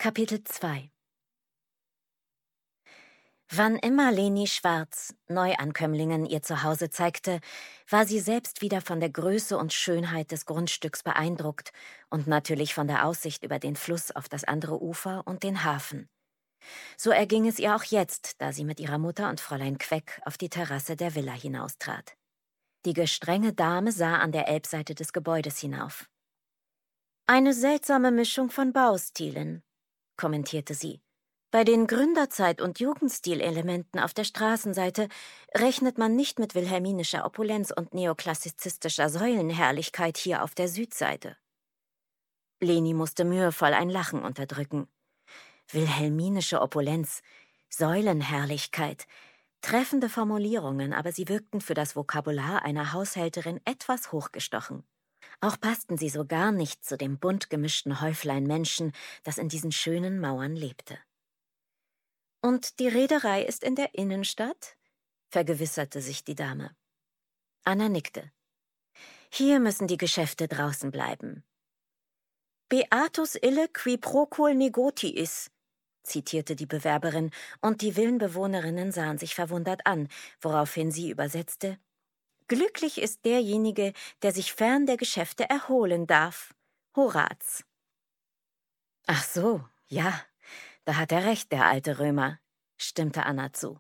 Kapitel 2. Wann immer Leni Schwarz Neuankömmlingen ihr Zuhause zeigte, war sie selbst wieder von der Größe und Schönheit des Grundstücks beeindruckt und natürlich von der Aussicht über den Fluss auf das andere Ufer und den Hafen. So erging es ihr auch jetzt, da sie mit ihrer Mutter und Fräulein Queck auf die Terrasse der Villa hinaustrat. Die gestrenge Dame sah an der Elbseite des Gebäudes hinauf. »Eine seltsame Mischung von Baustilen«, kommentierte sie. »Bei den Gründerzeit- und Jugendstilelementen auf der Straßenseite rechnet man nicht mit wilhelminischer Opulenz und neoklassizistischer Säulenherrlichkeit hier auf der Südseite.« Leni musste mühevoll ein Lachen unterdrücken. Wilhelminische Opulenz, Säulenherrlichkeit, treffende Formulierungen, aber sie wirkten für das Vokabular einer Haushälterin etwas hochgestochen. Auch passten sie so gar nicht zu dem bunt gemischten Häuflein Menschen, das in diesen schönen Mauern lebte. »Und die Reederei ist in der Innenstadt?« vergewisserte sich die Dame. Anna nickte. »Hier müssen die Geschäfte draußen bleiben.« »Beatus ille qui procul negotiis«, zitierte die Bewerberin, und die Villenbewohnerinnen sahen sich verwundert an, woraufhin sie übersetzte: »Glücklich ist derjenige, der sich fern der Geschäfte erholen darf. Horaz.« »Ach so, ja, da hat er recht, der alte Römer«, stimmte Anna zu.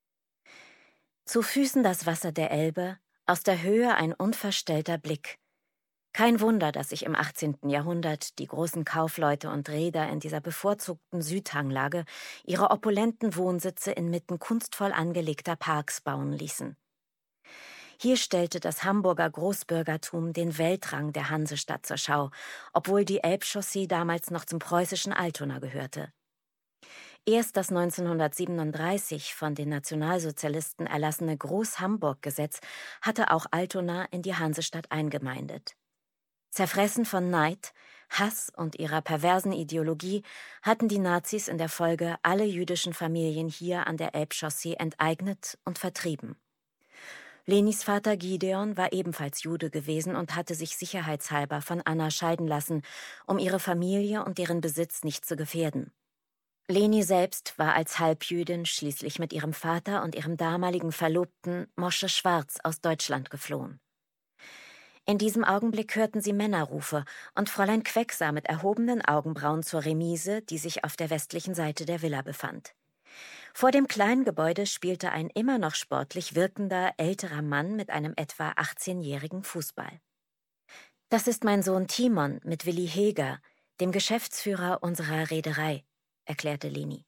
Zu Füßen das Wasser der Elbe, aus der Höhe ein unverstellter Blick. Kein Wunder, dass sich im 18. Jahrhundert die großen Kaufleute und Reeder in dieser bevorzugten Südhanglage ihre opulenten Wohnsitze inmitten kunstvoll angelegter Parks bauen ließen. Hier stellte das Hamburger Großbürgertum den Weltrang der Hansestadt zur Schau, obwohl die Elbchaussee damals noch zum preußischen Altona gehörte. Erst das 1937 von den Nationalsozialisten erlassene Groß-Hamburg-Gesetz hatte auch Altona in die Hansestadt eingemeindet. Zerfressen von Neid, Hass und ihrer perversen Ideologie hatten die Nazis in der Folge alle jüdischen Familien hier an der Elbchaussee enteignet und vertrieben. Lenis Vater Gideon war ebenfalls Jude gewesen und hatte sich sicherheitshalber von Anna scheiden lassen, um ihre Familie und deren Besitz nicht zu gefährden. Leni selbst war als Halbjüdin schließlich mit ihrem Vater und ihrem damaligen Verlobten Mosche Schwarz aus Deutschland geflohen. In diesem Augenblick hörten sie Männerrufe, und Fräulein Queck sah mit erhobenen Augenbrauen zur Remise, die sich auf der westlichen Seite der Villa befand. Vor dem kleinen Gebäude spielte ein immer noch sportlich wirkender, älterer Mann mit einem etwa 18-jährigen Fußball. »Das ist mein Sohn Timon mit Willi Heger, dem Geschäftsführer unserer Reederei«, erklärte Leni.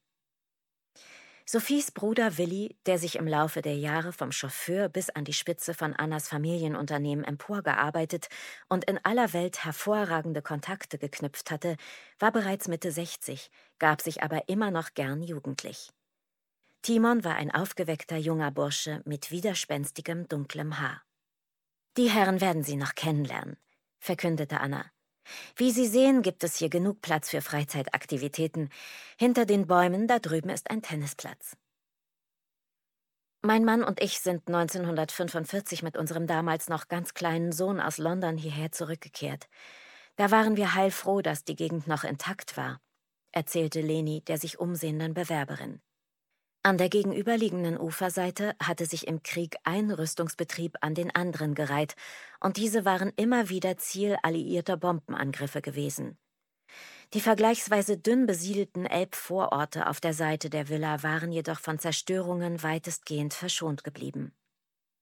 Sophies Bruder Willi, der sich im Laufe der Jahre vom Chauffeur bis an die Spitze von Annas Familienunternehmen emporgearbeitet und in aller Welt hervorragende Kontakte geknüpft hatte, war bereits Mitte 60, gab sich aber immer noch gern jugendlich. Timon war ein aufgeweckter junger Bursche mit widerspenstigem, dunklem Haar. »Die Herren werden Sie noch kennenlernen«, verkündete Anna. »Wie Sie sehen, gibt es hier genug Platz für Freizeitaktivitäten. Hinter den Bäumen da drüben ist ein Tennisplatz.« Mein Mann und ich sind 1945 mit unserem damals noch ganz kleinen Sohn aus London hierher zurückgekehrt. Da waren wir heilfroh, dass die Gegend noch intakt war, erzählte Leni der sich umsehenden Bewerberin. An der gegenüberliegenden Uferseite hatte sich im Krieg ein Rüstungsbetrieb an den anderen gereiht, und diese waren immer wieder Ziel alliierter Bombenangriffe gewesen. Die vergleichsweise dünn besiedelten Elbvororte auf der Seite der Villa waren jedoch von Zerstörungen weitestgehend verschont geblieben.